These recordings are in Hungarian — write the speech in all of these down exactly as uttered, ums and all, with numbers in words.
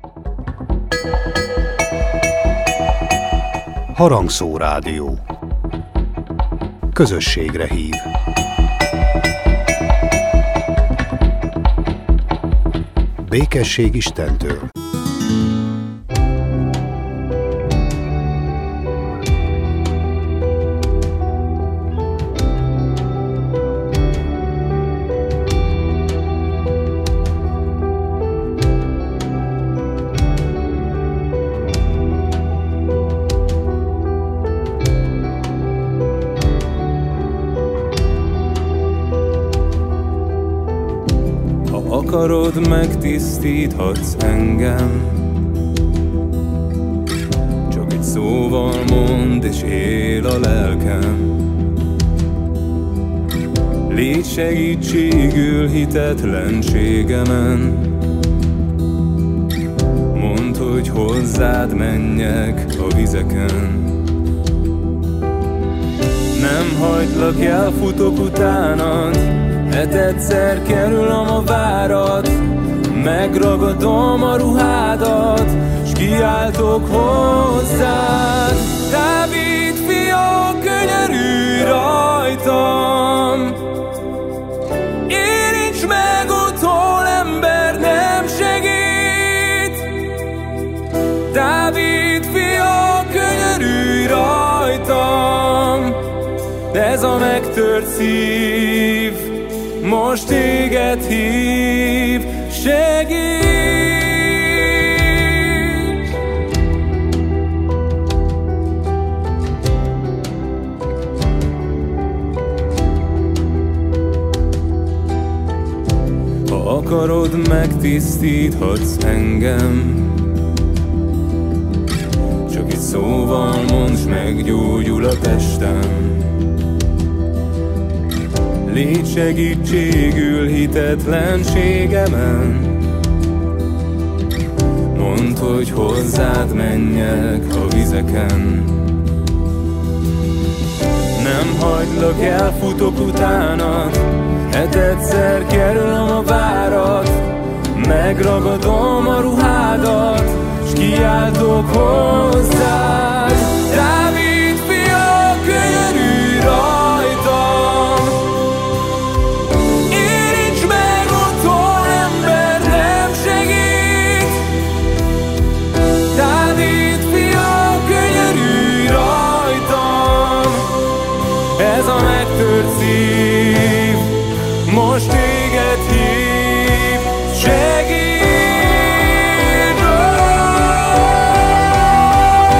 Harangszó Rádió. Közösségre hív. Békesség Istentől. Akarod, megtisztíthatsz engem, csak egy szóval mondd, és él a lelkem. Légy segítségül hitetlenségemen, mondd, hogy hozzád menjek a vizeken. Nem hagylak, elfutok utánad, hetedszer kerülöm a várat, megragadom a ruhádat, s kiáltok hozzád. Dávid fia, könyörülj rajtam, érints meg ott, hol ember nem segít. Dávid fia, könyörülj rajtam, ez a megtört szív most téged hív, segíts! Ha akarod, megtisztíthatsz engem, csak egy szóval mondd, s meggyógyul a testem. Légy segítségül hitetlenségemen, mondd, hogy hozzád menjek a vizeken. Nem hagylak, elfutok utánad, hetedszer kerülöm a várat, megragadom a ruhádat, s kiáltok hozzád. Dávid fia, könyörülj rajtam, érints meg ott, hol ember nem segít. Dávid fia, könyörülj rajtam, ez a megtört szív most téged hív, segíts!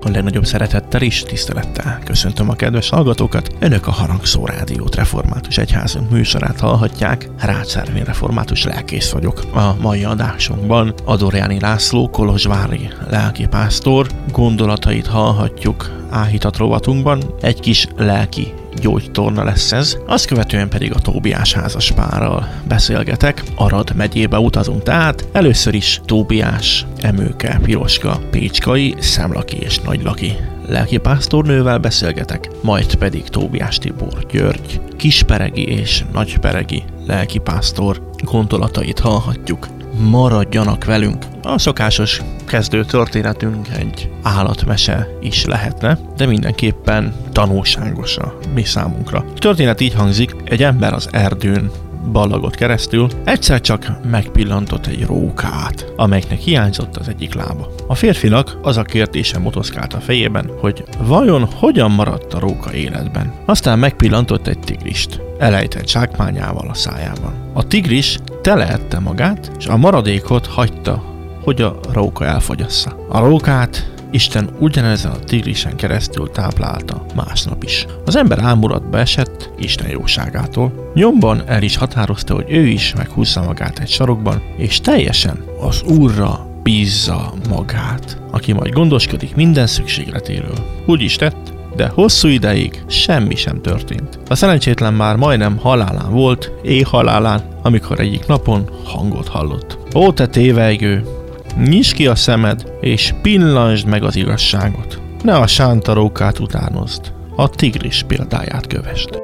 A legnagyobb szeretettel és tisztelettel köszöntöm a kedves hallgatókat. Önök a Harangszó Rádiót Református Egyházunk műsorát hallhatják. Rácz Ervin református lelkész vagyok. A mai adásunkban Adorjáni László kolozsvári lelkipásztor gondolatait hallhatjuk áhítat rovatunkban. Egy kis lelki gyógytorna lesz ez. Azt követően pedig a Tóbiás házaspárral beszélgetek. Arad megyébe utazunk tehát. Először is Tóbiás, Emőke, Piroska, Pécskai, Szemlaki és Nagylaki lelkipásztornővel beszélgetek, majd pedig Tóbiás Tibor György, Kisperegi és Nagyperegi lelkipásztor gondolatait hallhatjuk. Maradjanak velünk! A szokásos kezdő történetünk egy állatmese is lehetne, de mindenképpen tanulságos a mi számunkra. A történet így hangzik: egy ember az erdőn ballagott keresztül, egyszer csak megpillantott egy rókát, amelynek hiányzott az egyik lába. A férfinak az a kérdése motoszkált a fejében, hogy vajon hogyan maradt a róka életben. Aztán megpillantott egy tigrist, elejtett zsákmányával a szájában. A tigris teleette magát, és a maradékot hagyta, hogy a róka elfogyassza. A rókát Isten ugyanezen a tigrisen keresztül táplálta másnap is. Az ember ámulatba esett Isten jóságától. Nyomban el is határozta, hogy ő is meghúzza magát egy sarokban, és teljesen az Úrra bízza magát, aki majd gondoskodik minden szükségletéről. Úgy is tett, de hosszú ideig semmi sem történt. A szerencsétlen már majdnem halálán volt, éhhalálán, amikor egyik napon hangot hallott. Ó, te tévejgő! Nyisd ki a szemed, és pillantsd meg az igazságot. Ne a sánta rókát utánozd, a tigris példáját kövesd.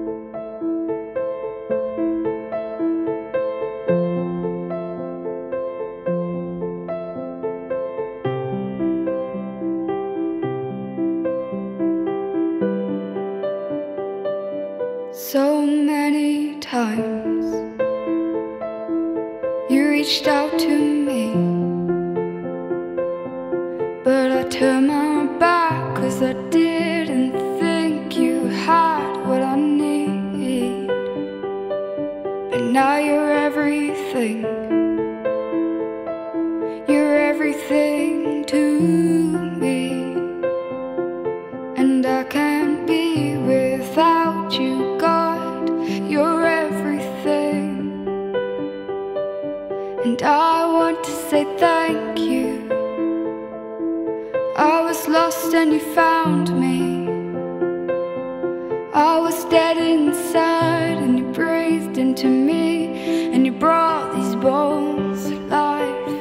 So many times you reached out to me, but I turned my back 'cause I didn't think you had what I need. But now you're everything, you're everything to me, and I can't be without you, God, you're everything. And I want to say thank you. I was lost and you found me. I was dead inside and you breathed into me, and you brought these bones to life.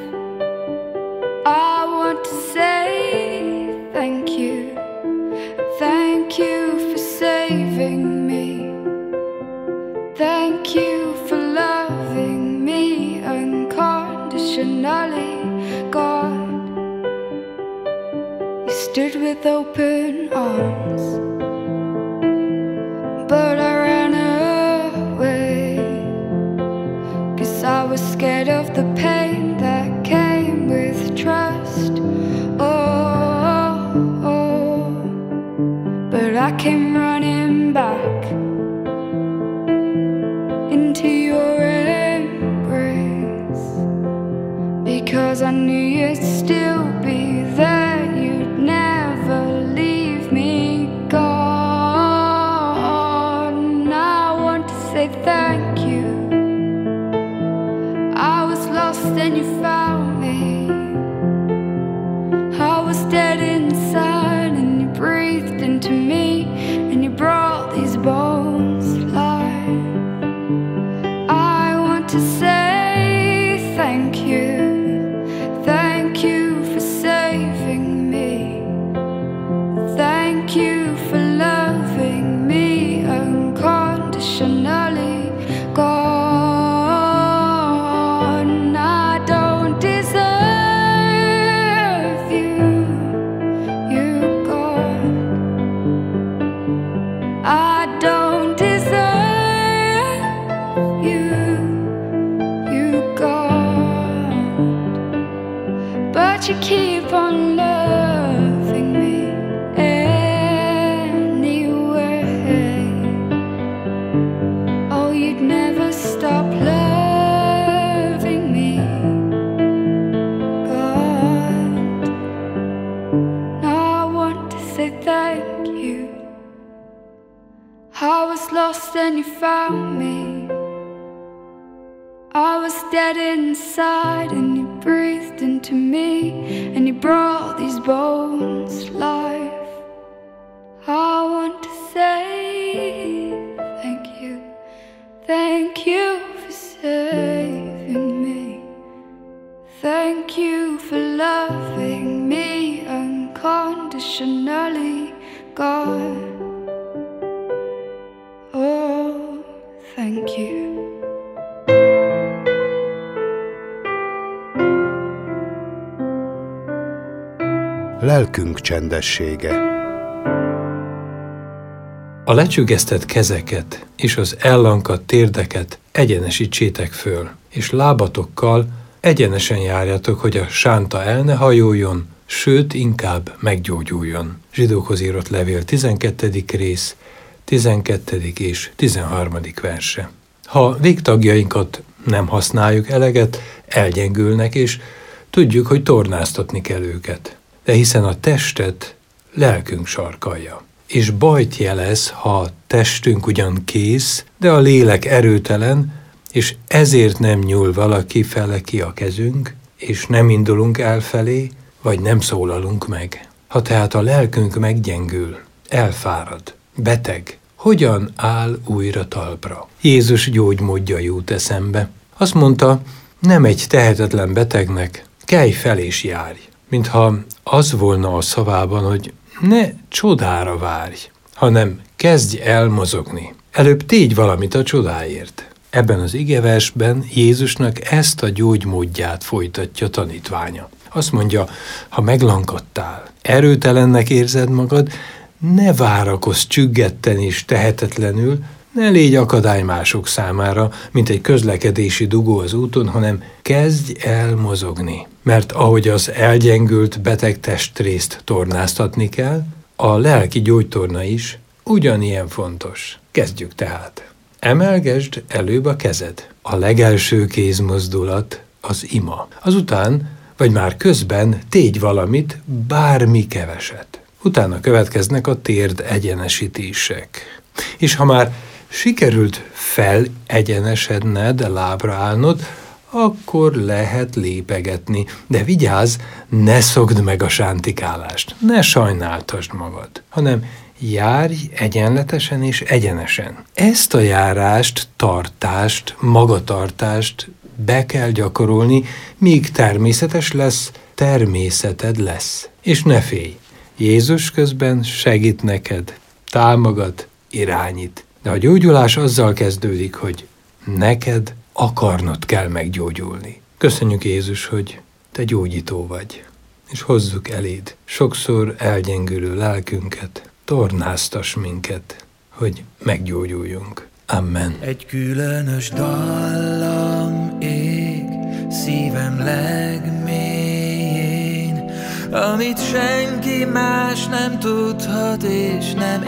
I want to say thank you. Thank you for saving me. Thank you for loving me unconditionally, God. Stood with open arms, but I ran away, 'cause I was scared of the pain that came with trust. Oh, oh, but I came running back into your embrace, because I knew you'd still be there. Never leave me, God. And I want to say thank you. I was lost and you found me. I was dead inside and you breathed into me, and you brought these bones to life. I want to say thank you. Thank you for saving me. Thank you for loving me unconditionally, God. And I don't deserve you, you God. I don't deserve you, you God. But you keep on loving me. Stop loving me, God. Now I thank you. I was lost and you found me. I was dead inside and you breathed into me, and you brought these bones life. I want to say thank you. Thank you for saving me. Thank you for loving me unconditionally, God. Oh, thank you. Lelkünk csendessége. A lecsüggesztett kezeket és az ellankadt térdeket egyenesítsétek föl, és lábatokkal egyenesen járjatok, hogy a sánta el ne hajoljon, sőt, inkább meggyógyuljon. Zsidókhoz írott levél tizenkettedik rész, tizenkettedik és tizenharmadik verse. Ha végtagjainkat nem használjuk eleget, elgyengülnek, és tudjuk, hogy tornáztatni kell őket. De hiszen a testet lelkünk sarkalja. És bajt jelez, ha a testünk ugyan kész, de a lélek erőtelen, és ezért nem nyúl valaki fele ki a kezünk, és nem indulunk elfelé, vagy nem szólalunk meg. Ha tehát a lelkünk meggyengül, elfárad, beteg, hogyan áll újra talpra? Jézus gyógymódja jut eszembe. Azt mondta, nem egy tehetetlen betegnek, kelj fel és járj. Mintha az volna a szavában, hogy ne csodára várj, hanem kezdj el mozogni. Előbb tégy valamit a csodáért. Ebben az igeversben Jézusnak ezt a gyógymódját folytatja tanítványa. Azt mondja, ha meglankadtál, erőtelennek érzed magad, ne várakozz csüggetten és tehetetlenül, ne légy akadály mások számára, mint egy közlekedési dugó az úton, hanem kezdj el mozogni. Mert ahogy az elgyengült beteg testrészt tornáztatni kell, a lelki gyógytorna is ugyanilyen fontos. Kezdjük tehát. Emelgesd előbb a kezed. A legelső kézmozdulat az ima. Azután, vagy már közben tégy valamit, bármi keveset. Utána következnek a térd egyenesítések. És ha már sikerült felegyenesedned, lábra állnod, akkor lehet lépegetni. De vigyázz, ne szokd meg a sántikálást, ne sajnáltasd magad, hanem járj egyenletesen és egyenesen. Ezt a járást, tartást, magatartást be kell gyakorolni, míg természetes lesz, természeted lesz. És ne félj, Jézus közben segít neked, támogat, irányít. De a gyógyulás azzal kezdődik, hogy neked akarnod kell meggyógyulni. Köszönjük, Jézus, hogy te gyógyító vagy, és hozzuk eléd sokszor elgyengülő lelkünket, tornáztass minket, hogy meggyógyuljunk. Amen. Egy különös dallam ég szívem legmélyén, amit senki más nem tudhat és nem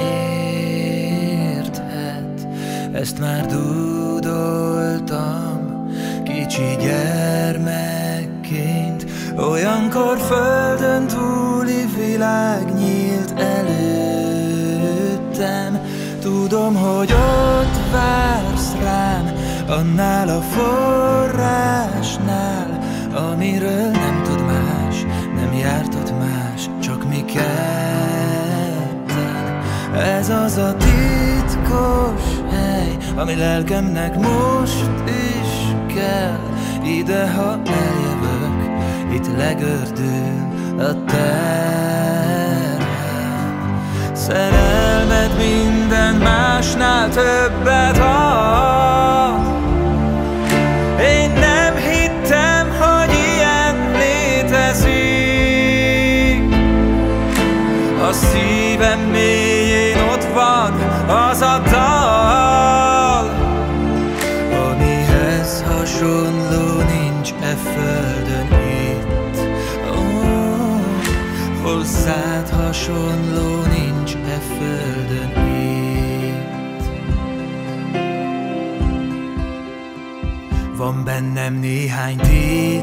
érthet. Ezt már dúdoltam kicsi gyermekként, olyankor földön túli világ nyílt előttem. Tudom, hogy ott vársz rám, annál a forrásnál, amiről nem tud más, nem jártott más, csak mi ketten. Ez az a titkos hely, ami lelkemnek most is kell. Ide, ha eljövök, itt legördül a terhem. Szerelmed minden másnál többet ad. Én nem hittem, hogy ilyen létezik. A szívem mélyén ott van az a dal, amihez hasonló nincs e földön itt. Oh, hozzád hasonló nincs e földön itt. Van bennem néhány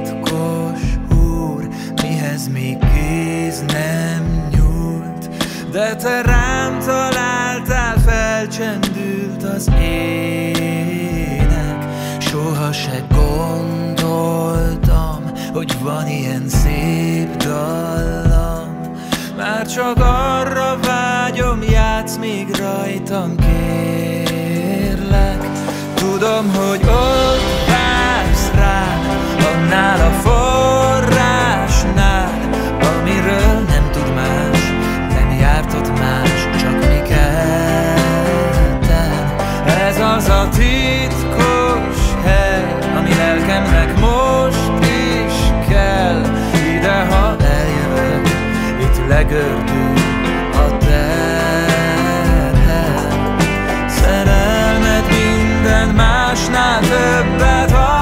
titkos úr, mihez még kéz nem nyúlt, de te rám találtál, felcsendült az ének. Soha se gondoltam, hogy van ilyen szép dallam. Már csak arra vágyom, játsz még rajtam, kérlek. Tudom, hogy ott vársz rám, annál a forrásnál, amiről nem tud más, nem járt ott más, csak mi ketten. Ez az a titkos hely, ami lelkemnek most is kell. Ide, ha eljövök, itt legördül a terhel. Szerelmed minden másnál többet ad.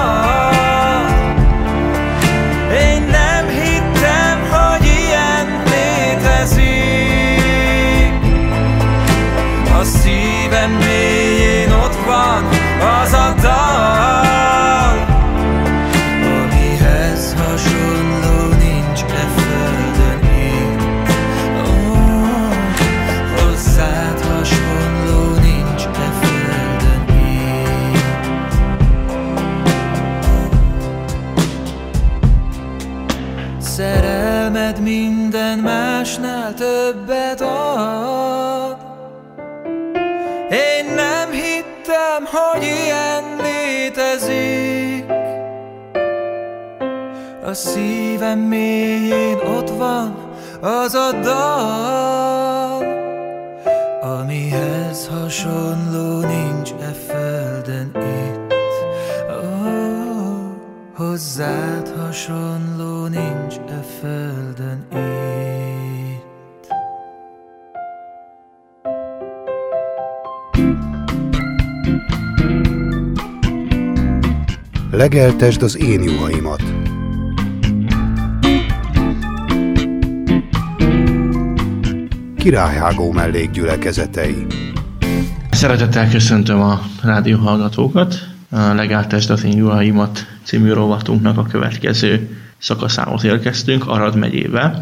Én nem hittem, hogy ilyen létezik. A szívem mélyén ott van az a dal, amihez hasonló nincs e földön itt. Oh, hozzád hasonló nincs e földön itt. Szerelmed minden másnál többet ad. Én nem hittem, hogy ilyen létezik. A szívem mélyén ott van az a dal, amihez hasonló nincs e földön itt. Oh, hozzád hasonló nincs e földön itt. Legeltesd az én juhaimat. Királyhágó mellékgyülekezetei. Szeretettel köszöntöm a rádióhallgatókat. A Legeltesd az én juhaimat című rovatunknak a következő szakaszához érkeztünk, Arad megyébe,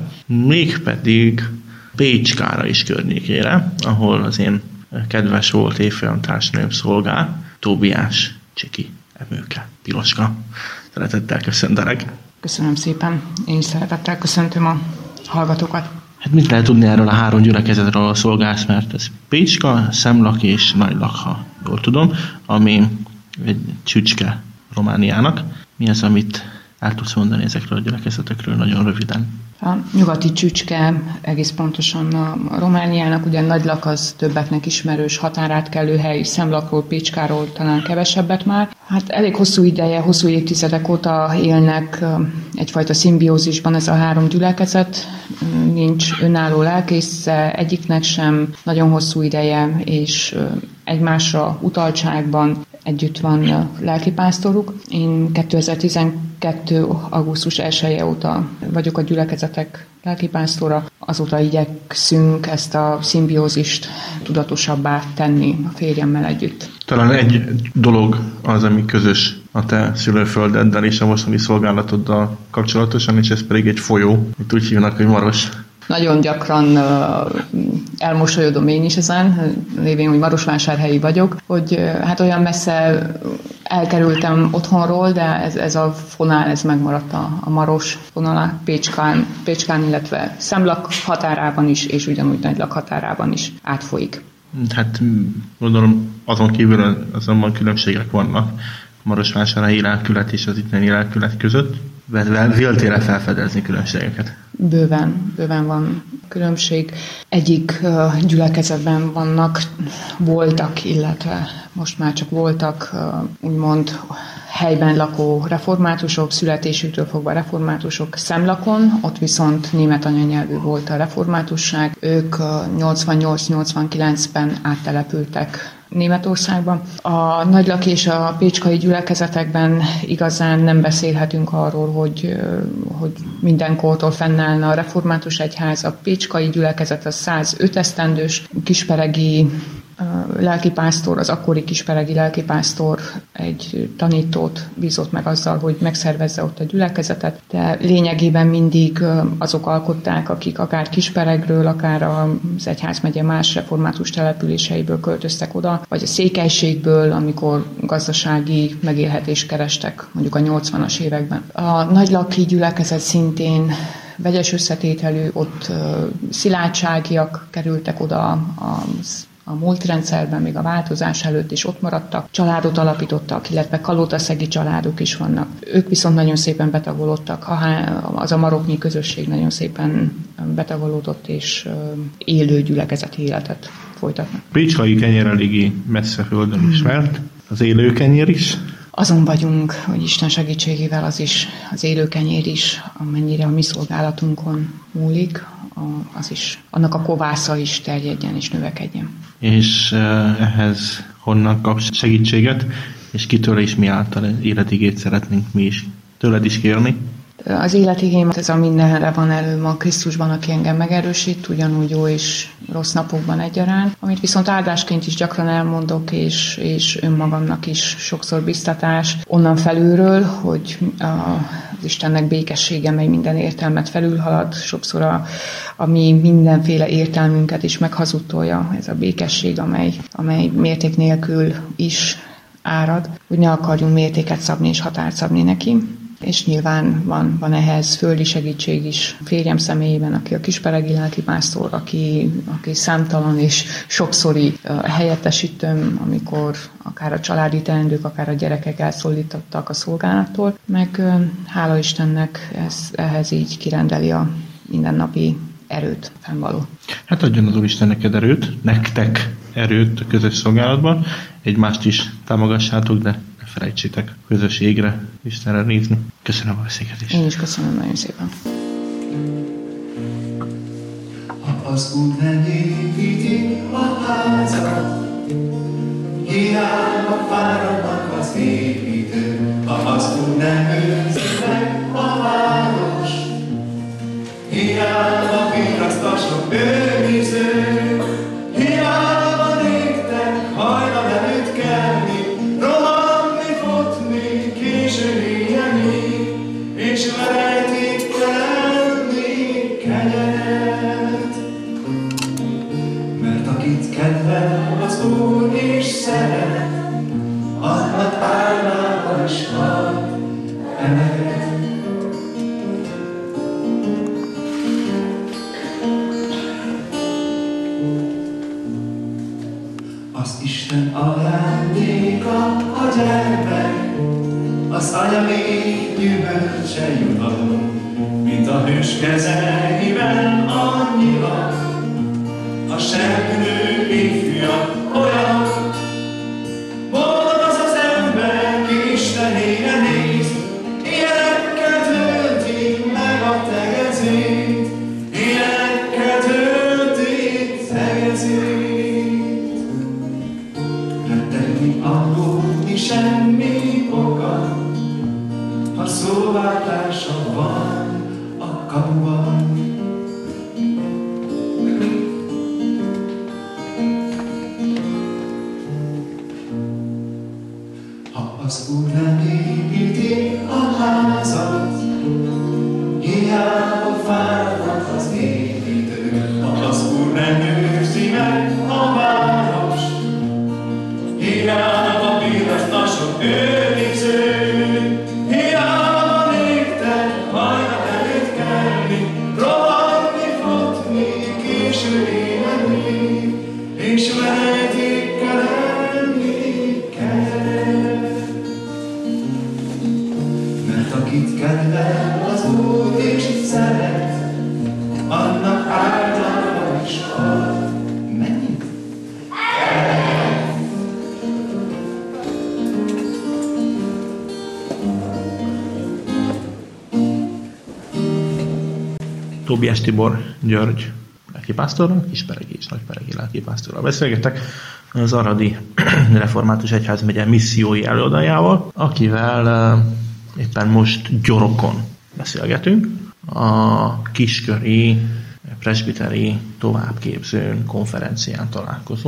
mégpedig Pécskára is környékére, ahol az én kedves volt évfolyam társnőm szolgál, Tóbiás Csiki Emőke. Piroska, szeretettel köszöntelek. Köszönöm szépen. Én is szeretettel köszöntöm a hallgatókat. Hát mit lehet tudni erről a három gyülekezetről, ahol szolgálsz, mert ez Pécska, Szemlak és Nagylak, ha jól tudom, ami egy csücske Romániának. Mi az, amit el tudsz mondani ezekről a gyülekezetekről nagyon röviden? A nyugati csücske, egész pontosan a Romániának, ugye Nagylak az többeknek ismerős határátkelő hely, Szemlakról, Pécskáról talán kevesebbet már. Hát elég hosszú ideje, hosszú évtizedek óta élnek egyfajta szimbiózisban ez a három gyülekezet, nincs önálló lelkésze egyiknek sem, nagyon hosszú ideje, és egymásra utaltságban együtt van a lelkipásztoruk. Én kétezer-tizenkettő. augusztus elseje óta vagyok a gyülekezetek lelkipásztora, azóta igyekszünk ezt a szimbiózist tudatosabbá tenni a férjemmel együtt. Talán egy dolog az, ami közös a te szülőföldeddel és a mostani szolgálatoddal kapcsolatosan, és ez pedig egy folyó, itt úgy hívnak, hogy Maros. Nagyon gyakran uh, elmosolyodom én is ezen, lévén, hogy marosvásárhelyi vagyok, hogy uh, hát olyan messze elkerültem otthonról, de ez, ez a fonál, ez megmaradt a, a Maros fonala Pécskán, Pécskán, illetve Szemlak határában is, és ugyanúgy Nagylak határában is átfolyik. Hát gondolom azon kívül azonban különbségek vannak a marosvásárhelyi lelkület és az itteni lelkület között. Véltél felfedezni különbségeket? Bőven, bőven van különbség. Egyik uh, gyülekezetben vannak, voltak, illetve most már csak voltak uh, úgymond helyben lakó reformátusok, születésüktől fogva reformátusok Szemlakon, ott viszont német anyanyelvű volt a reformátusság. Ők uh, nyolcvannyolc-nyolcvankilencben áttelepültek Németországban. A Nagylak és a pécskai gyülekezetekben igazán nem beszélhetünk arról, hogy, hogy mindenkortól fennállna a református egyház. A pécskai gyülekezet a százöt esztendős, kisperegi lelkipásztor, az akkori kisperegi lelkipásztor egy tanítót bízott meg azzal, hogy megszervezze ott a gyülekezetet, de lényegében mindig azok alkották, akik akár Kisperegről, akár az egyházmegye más református településeiből költöztek oda, vagy a székelységből, amikor gazdasági megélhetést kerestek mondjuk a nyolcvanas években. A nagylaki gyülekezet szintén vegyes összetételű, ott szilárdságiak kerültek oda az a múlt rendszerben, még a változás előtt is ott maradtak, családot alapítottak, illetve kalotaszegi családok is vannak. Ők viszont nagyon szépen betagolódtak, az a maroknyi közösség nagyon szépen betagolódott, és élő gyülekezeti életet folytatnak. Pécskai kenyér eléggé messze földön ismert, az élő kenyér is. Azon vagyunk, hogy Isten segítségével az is, az élő kenyér is, amennyire a mi szolgálatunkon múlik, az is, annak a kovásza is terjedjen és növekedjen. És ehhez honnan kapsz segítséget, és kitől és mi által életigét szeretnénk mi is tőled is kérni? Az életigém, ez a mindenre van elő ma Krisztusban, aki engem megerősít, ugyanúgy jó és rossz napokban egyaránt, amit viszont áldásként is gyakran elmondok, és, és önmagamnak is sokszor biztatás onnan felülről, hogy az Istennek békessége, mely minden értelmet felülhalad, sokszor a, ami mindenféle értelmünket is meghazudtolja, ez a békesség, amely, amely mérték nélkül is árad, hogy ne akarjunk mértéket szabni és határt szabni neki. És nyilván van, van ehhez földi segítség is férjem személyében, aki a kisperegi lelkipásztor, aki, aki számtalan és sokszori uh, helyettesítőm, amikor akár a családi teendők, akár a gyerekek elszólítottak a szolgálattól, meg uh, hála Istennek ez, ehhez így kirendeli a mindennapi erőt fennvaló. Hát adjon az Úristen neked erőt, nektek erőt a közös szolgálatban, egymást is támogassátok, de felejtsétek közösségre, Istenre nézni. Köszönöm a beszélgetést. Én is köszönöm nagyon szépen. Ha az Úr nem építi a házat, hiába fáradnak az építők. Ha az Úr nem őrzi meg a város, hiába virrasztasok őrizők, hiába léptek hajnal előtt kelni, és verejték kelni kenyeret. Mert akit kedvel az Úr és szeret, annak álmában is van ered. Az Isten ajándéka a gyermek, az anya még gyümölcse jutalom, mint a hős kezeiben annyira. A sebbnő ifja olyan, boldog az az ember, ki Istenére néz, ilyenekkel tölti meg a tegezét, ilyenekkel tölti tegezét. Rettegni, aggódni semmi oka, ha szóváltása van a kapuban. Ha az Úr nem építi a házat, hiába fáradnak az építők. Ha az Úr nem őrzi meg a város, hiába virrasztasok őrizők, hiába léptek hajnal előtt kelni, rohanni, futni, késő élenni, és verejtékkel enni kenyeret. Mert akit kedvel az Úr és szeret, annak áldalma is ad. Mennyit? Tóbiás Tibor György lelkipásztorral, kisperegi és nagyperegi lelkipásztorral beszélgetek, az Aradi Református Egyházmegye missziói előadójával, akivel éppen most Gyorokon beszélgetünk, a kisköri presbiteri továbbképzőn, konferencián találkozón,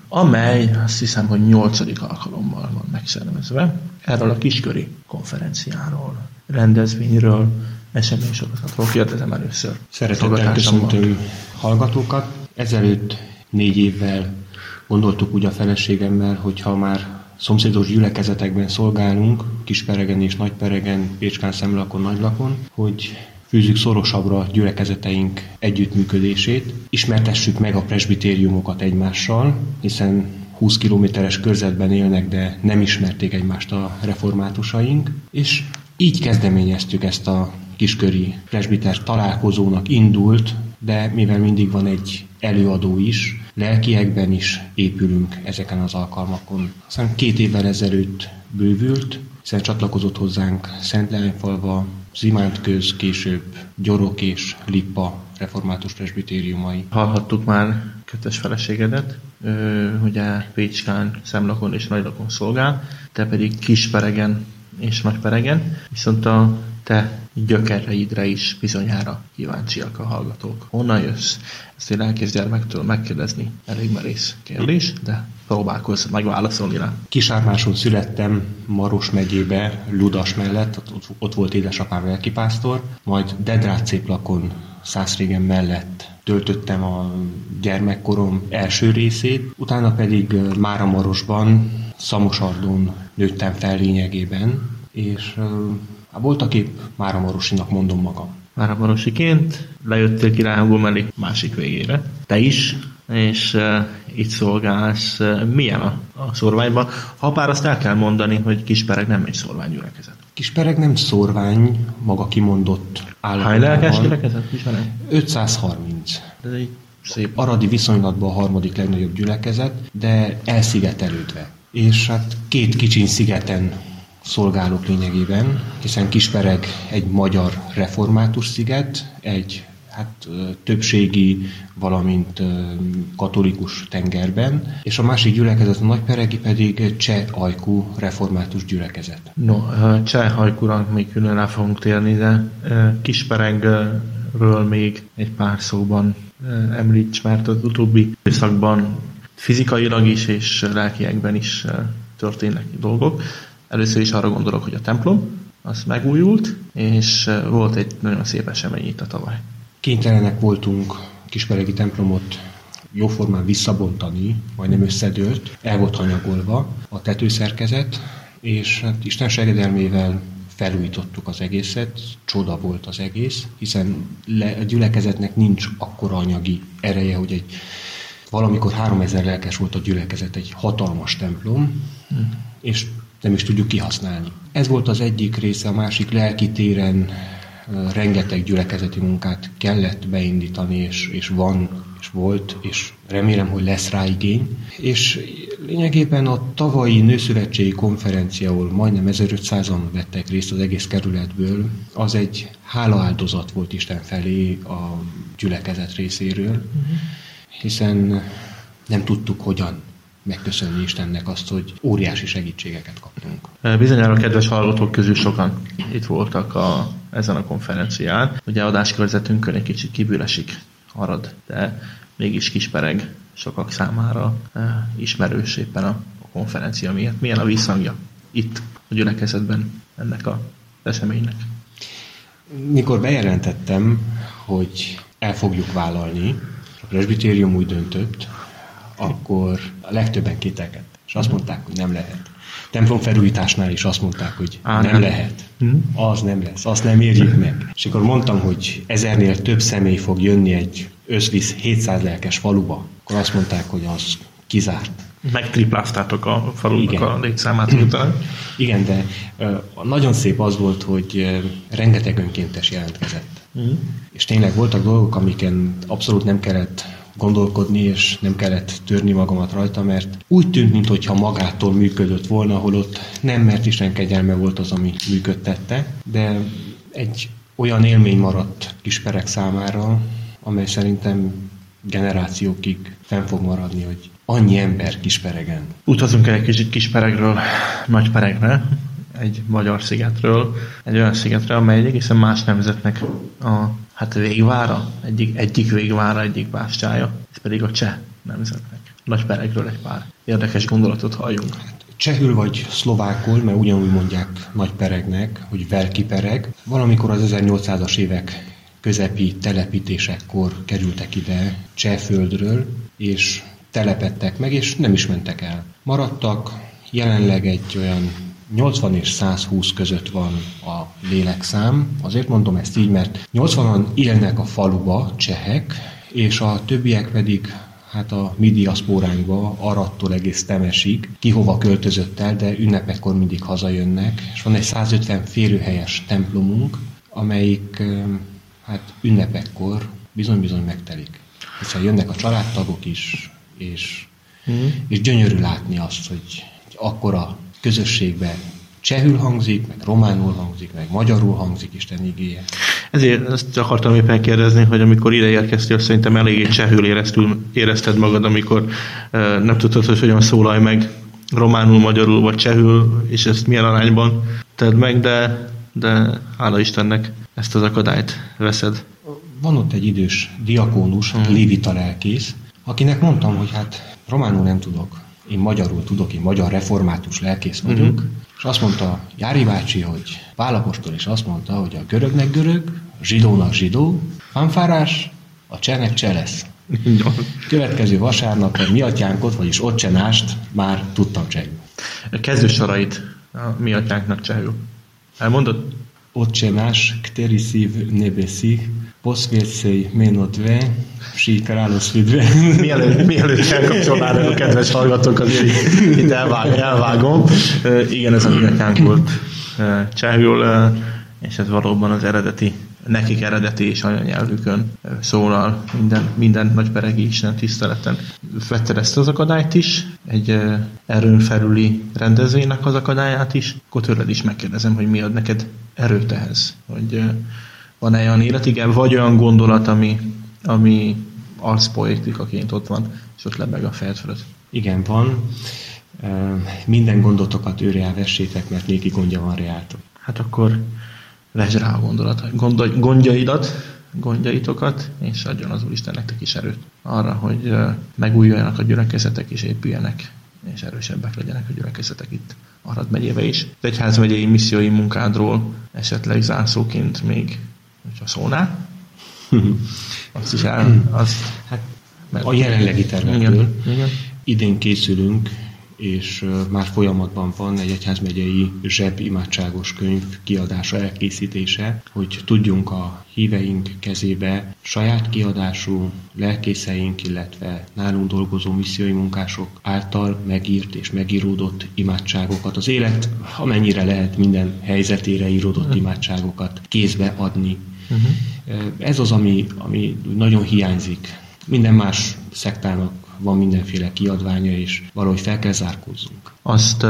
amely azt hiszem, hogy nyolcadik alkalommal van megszervezve. Erről a kisköri konferenciáról, rendezvényről, eseménysorozatról kérdezem először. Szeretettel köszöntöm hallgatókat. Ezelőtt négy évvel gondoltuk úgy a feleségemmel, hogy ha már szomszédos gyülekezetekben szolgálunk, Kisperegen és Nagyperegen, Pécskán, Szemlakon, Nagylakon, hogy fűzzük szorosabbra gyülekezeteink együttműködését, ismertessük meg a presbitériumokat egymással, hiszen húsz kilométeres körzetben élnek, de nem ismerték egymást a reformátusaink, és így kezdeményeztük ezt a kisköri presbiter találkozónak indult, de mivel mindig van egy előadó is, lelkiekben is épülünk ezeken az alkalmakon. Aztán két évvel ezelőtt bővült, hiszen csatlakozott hozzánk Szentlányfalva, Zimántköz, később Gyorok és Lippa református presbitériumai. Hallhattuk már kedves feleségedet, ugye Pécskán, Szemlakon és Nagylakon szolgál, te pedig Kisperegen és Nagyperegen, viszont a te gyökereidre is bizonyára kíváncsiak a hallgatók. Honnan jössz? Ezt egy lelkész gyermektől megkérdezni elég merész kérdés, de próbálkozz megválaszolni rá. Kisármáson születtem, Maros megyébe, Ludas mellett, ott, ott volt édesapám lelkipásztor, majd Dedrác-Céplakon, Szászrégen mellett töltöttem a gyermekkorom első részét, utána pedig Máramarosban, Szamosardon nőttem fel lényegében, és hát voltak épp Máramarosinak mondom magam. Máramarosiként lejöttél Királyhangul mellé másik végére. Te is, és uh, itt szolgálsz. Uh, milyen a, a szorványban? Ha bár azt el kell mondani, hogy Kispereg nem egy szorványgyülekezet. Kispereg nem szorvány, maga kimondott állapotban. Hány lelkes gyülekezet Kispereg? ötszázharminc. Ez egy szép. Aradi viszonylatban a harmadik legnagyobb gyülekezet, de elszigetelődve. És hát két kicsiny szigeten szolgálok lényegében, hiszen Kispereg egy magyar református sziget, egy hát többségi, valamint katolikus tengerben, és a másik gyülekezet, a Nagyperegi pedig cseh ajkú református gyülekezet. No, cseh ajkúra még külön rá fogunk térni, de Kisperegről még egy pár szóban említs, mert az utóbbi időszakban fizikailag is és lelkiekben is történnek dolgok. Először is arra gondolok, hogy a templom az megújult, és volt egy nagyon szép esemény itt a tavaly. Kénytelenek voltunk Kisperegi templomot jóformán visszabontani, majdnem összedőlt, el volt hanyagolva a tetőszerkezet, és hát Isten segedelmével felújítottuk az egészet, csoda volt az egész, hiszen le, a gyülekezetnek nincs akkora anyagi ereje, hogy egy valamikor háromezer lelkes volt a gyülekezet, egy hatalmas templom, hmm. és nem is tudjuk kihasználni. Ez volt az egyik része, a másik lelki téren rengeteg gyülekezeti munkát kellett beindítani, és, és van, és volt, és remélem, hogy lesz rá igény. És lényegében a tavalyi nőszövetségi konferencia, ahol majdnem ezerötszázan vettek részt az egész kerületből, az egy hálaáldozat volt Isten felé a gyülekezet részéről, hiszen nem tudtuk, hogyan megköszönni Istennek azt, hogy óriási segítségeket kaptunk. Bizonyára a kedves hallgatók közül sokan itt voltak a, ezen a konferencián. Ugye adáskörzetünkön egy kicsit kívül esik Arad, de mégis Kispereg sokak számára e, ismerős éppen a, a konferencia miatt. Milyen a visszhangja itt a gyülekezetben ennek a eseménynek? Mikor bejelentettem, hogy el fogjuk vállalni, a presbitérium úgy döntött, akkor a legtöbben kételkedtek, és azt mondták, hogy nem lehet. Templom felújításnál is azt mondták, hogy Á, nem, nem lehet. Hmm. Az nem lesz, azt nem érjük meg. És akkor mondtam, hogy ezernél több személy fog jönni egy összvisz hétszáz lelkes faluba, akkor azt mondták, hogy az kizárt. Megtripláztátok a falunak a létszámát után. Igen, de uh, nagyon szép az volt, hogy uh, rengeteg önkéntes jelentkezett. Hmm. És tényleg voltak dolgok, amiken abszolút nem kellett gondolkodni, és nem kellett törni magamat rajta, mert úgy tűnt, mintha magától működött volna, holott nem, mert Isten kegyelme volt az, ami működtette, de egy olyan élmény maradt Kispereg számára, amely szerintem generációkig fenn fog maradni, hogy annyi ember Kisperegen. Utazunk el egy kicsit Kisperegről Nagyperegre, egy magyar szigetről, egy olyan szigetre, amely egészen más nemzetnek a hát végvára, egyik, egyik végvára, egyik bástyája, ez pedig a cseh nemzetnek. nagyperegről egy pár érdekes gondolatot halljunk. Csehül vagy szlovákul, mert ugyanúgy mondják nagyperegnek, hogy velkipereg. Valamikor az ezernyolcszázas évek közepi telepítésekkor kerültek ide Csehföldről, és telepedtek meg, és nem is mentek el. Maradtak, jelenleg egy olyan nyolcvan és százhúsz között van a lélekszám. Azért mondom ezt így, mert nyolcvanan élnek a faluba csehek, és a többiek pedig hát a mi diaszpóránkba, Arattól egész Temesig, ki hova költözött el, de ünnepekkor mindig hazajönnek, és van egy százötven férőhelyes templomunk, amelyik hát ünnepekkor bizony-bizony megtelik. Hiszen jönnek a családtagok is, és, mm. és gyönyörű látni azt, hogy akkora közösségben csehül hangzik, meg románul hangzik, meg magyarul hangzik Isten igéje. Ezért ezt akartam éppen kérdezni, hogy amikor ide érkeztél, szerintem eléggé csehül éreztül, érezted magad, amikor uh, nem tudtad, hogy hogyan szólalj meg románul, magyarul vagy csehül, és ezt milyen arányban tedd meg, de, de hála Istennek ezt az akadályt veszed. Van ott egy idős diakónus, hmm. lévita lelkész, akinek mondtam, hogy hát románul nem tudok, én magyarul tudok, én magyar református lelkész vagyok, uh-huh. és azt mondta Jári bácsi, hogy Pál apostol is azt mondta, hogy a görögnek görög, a zsidónak zsidó, fanfárás, a csehnek cseh lesz. Következő vasárnap a mi atyánkot, vagyis otcsenást már tudtam csehül. Kezdősorait a mi atyánknak csehül. Elmondod? Otcsenás, který jsi v nebesi, posvěcej jméno tvé, přijď království. Mielőtt, mielőtt elkapcsolnának a kedves hallgatók, azért itt, itt elvág, elvágom. Uh, igen, ez a mi atyánk volt uh, csehül, uh, és ez valóban az eredeti, nekik eredeti és anyanyelvükön uh, szólal minden, minden nagyperegi Isten tiszteleten. Vetted ezt az akadályt is, egy uh, erőn felüli rendezvénynek az akadályát is, akkor tőled is megkérdezem, hogy mi ad neked erőt ehhez, hogy uh, van-e olyan életigem, vagy olyan gondolat, ami, ami arcpoetikaként ott van, és ott lebeg a fejed fölött. Igen, van. Minden gondotokat őre elvessétek, mert néki gondja van reátok. Hát akkor vesd rá a gondolat, gondol, gondjaidat, gondjaitokat, és adjon az Úristen nektek is erőt arra, hogy megújuljanak a gyülekezetek, és épüljenek, és erősebbek legyenek a gyülekezetek itt Arad megyébe is. Az egyházmegyei missziói munkádról esetleg zárszóként még, hogyha szólnál, azt is el, azt, hát, a jelenlegi tervekről. Igen, igen. Idén készülünk, és már folyamatban van egy egyházmegyei zseb imádságos könyv kiadása, elkészítése, hogy tudjunk a híveink kezébe saját kiadású lelkészeink, illetve nálunk dolgozó missziói munkások által megírt és megíródott imádságokat, az élet amennyire lehet minden helyzetére íródott imádságokat kézbe adni. Uh-huh. Ez az, ami, ami nagyon hiányzik. Minden más szektának van mindenféle kiadványa, és valahogy fel kell zárkózzunk. Azt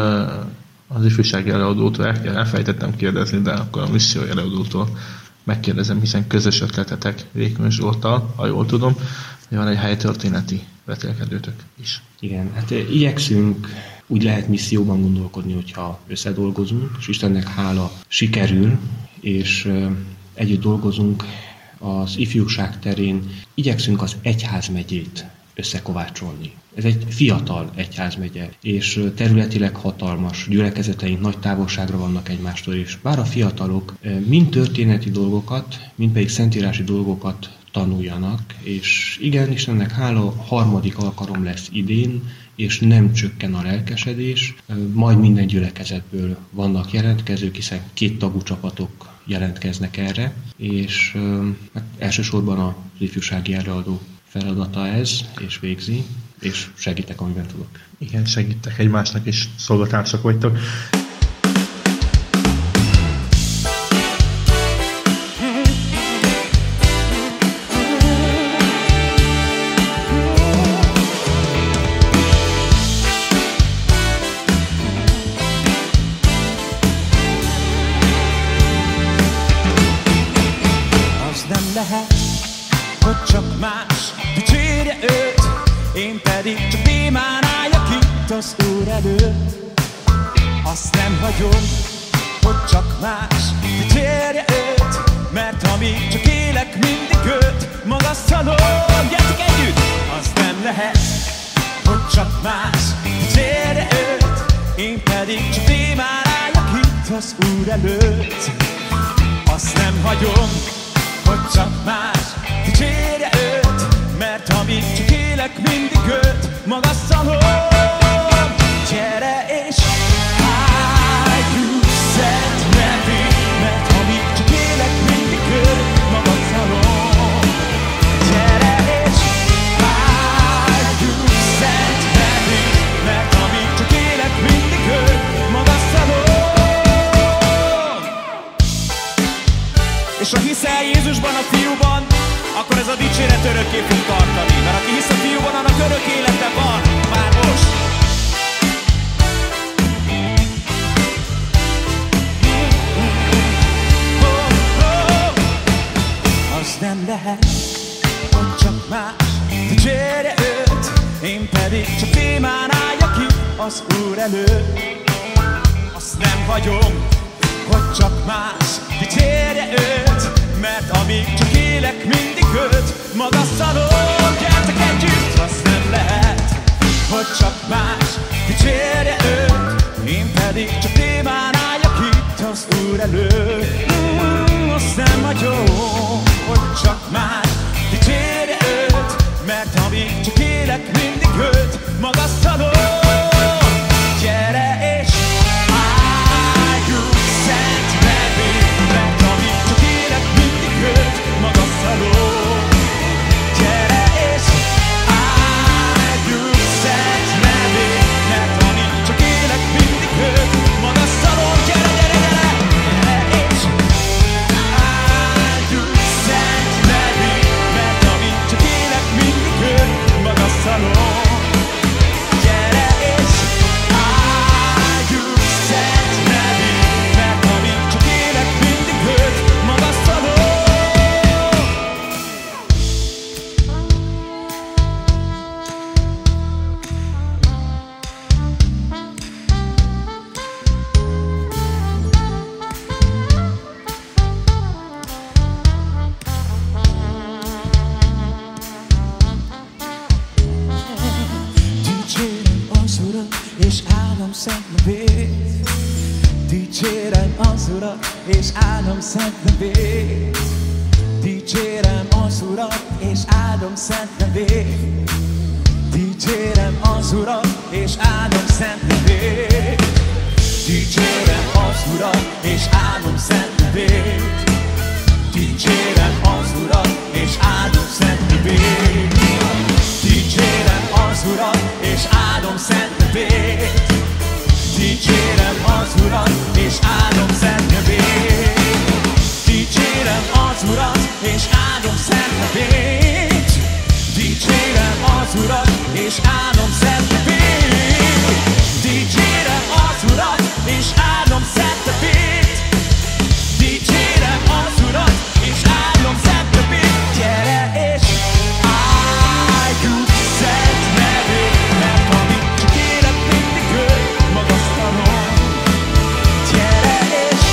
az ifjúsági előadótól elfejtettem kérdezni, de akkor a missziói előadótól megkérdezem, hiszen közös ötletetek Vékony Zsolttal, ha jól tudom, hogy van egy helytörténeti vetélkedőtök is. Igen, hát igyekszünk úgy lehet misszióban gondolkodni, hogyha összedolgozunk, és Istennek hála sikerül, és együtt dolgozunk az ifjúság terén, igyekszünk az egyházmegyét összekovácsolni. Ez egy fiatal egyházmegye, és területileg hatalmas, gyülekezeteink nagy távolságra vannak egymástól, és bár a fiatalok mind történeti dolgokat, mind pedig szentírási dolgokat tanuljanak, és igen, Istennek hála, harmadik alkalom lesz idén, és nem csökken a lelkesedés, majd minden gyülekezetből vannak jelentkezők, hiszen két tagú csapatok jelentkeznek erre, és hát elsősorban az ifjúsági előadó feladata ez, és végzi, és segítek, amiben tudok. Igen, segítek egymásnak, és szolgatársak vagytok. Az nem lehet, hogy csak más dicsérje őt, én pedig csak némán álljak itt az Úr előtt. Azt nem hagyom, hogy csak más dicsérje őt, mert amíg csak élek, mindig őt magasztalom. Gyertek együtt! Az nem lehet, más, dicsérje őt, én pedig csak témán álljak itt az Úr előtt. Azt nem hagyom, hogy csak más, dicsérje őt, mert amíg csak élek, mindig őt magasztalom. Gyere és álljunk szent nevét, mert amíg csak élek, mindig őt magasztalom. Gyere és álljunk szent nevét, mert amíg csak élek, mindig őt magasztalom. És ha hiszel Jézusban, a Fiúban, akkor ez a dicséret örökké fog tartani. Mert aki hisz a Fiúban, annak örök élete van, már most. Az nem lehet, hogy csak más, dicsérje őt, én pedig csak témán álljak ki az Úr előtt. Azt nem hagyom, hogy csak más, dicsérje őt, mert amíg csak élek, mindig őt magasztalom. Gyertek együtt, azt nem lehet, hogy csak más, dicsérje őt, én pedig csak témán álljak itt az Úr előtt. Mm, azt nem hagyom, hogy csak más, dicsérje őt, mert amíg csak élek, mindig őt magasztalom. Gyere és álljunk szent nevét, mert amíg csak élek, mindig őt magasztalom. Gyere és álljunk szent nevét, mert amíg csak élek, mindig őt magasztalom. Gyere, gyere, gyere! Gyere és álljunk szent nevét, mert amíg csak élek, mindig őt magasztalom. Gyere és álljunk szent nevét, mert amíg csak élek, mindig őt magasztalom. Dicsérem az Urat, és áldom szent nevét. Dicsérem az Urat, és áldom szent nevét. Dicsérem az Urat, és áldom szent nevét. Dicsérem az Urat, és áldom szent nevét. Dicsérem az Urat, és áldom szent nevét. Dicsérem az Urat, és áldom szent nevét. Dicsérem az Urat, és áldom szent nevét. Dicsérem az Urat, és áldom szent nevét. Dicsérem az Urat, és áldom szent nevét. Dicsérem az Urat, és áldom szent nevét. Dicsérem az Urat, és áldom szent nevét. Dicsérem az Urat, és áldom szent nevét. Gyere és álljunk szent nevét, mert amíg csak élek, mindig őt magasztalom. Gyere és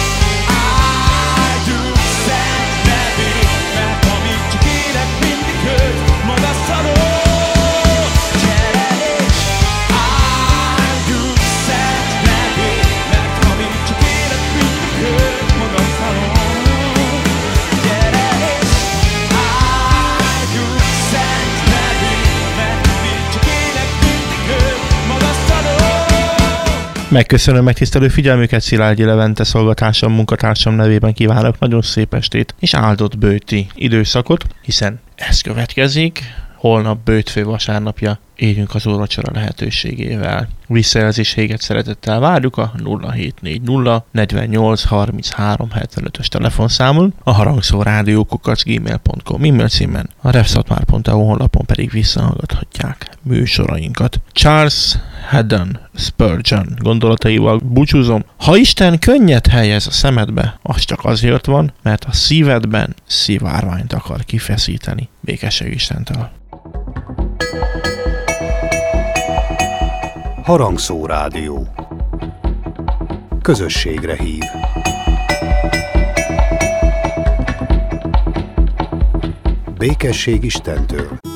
álljunk szent nevét, mert amíg csak élek, mindig őt magasztalom. Gyere és álljunk szent nevét, mert amíg csak élek, mindig őt magasztalom. Gyere és álljunk szent nevét, mert amíg csak élek, mindig őt magasztalom. Megköszönöm megtisztelő figyelmüket, Szilágyi Levente szolgatásom, munkatársam nevében kívánok nagyon szép estét és áldott bőti időszakot, hiszen ez következik. Holnap bőtfő vasárnapja, éljünk az úrvacsora lehetőségével. Visszajelzéséget szeretettel várjuk a nulla hét négy nulla negyvennyolc harminchárom hetvenötös telefonszámon, a harangszó rádió kukac gmail pont com e-mail címen, a refszatmár pont e u honlapon pedig visszahallgathatják műsorainkat. Charles Haddon Spurgeon gondolataival búcsúzom. Ha Isten könnyet helyez a szemedbe, az csak azért van, mert a szívedben szivárványt akar kifeszíteni. Békesség Istentől. Harangszó rádió. Közösségre hív. Békesség Istentől.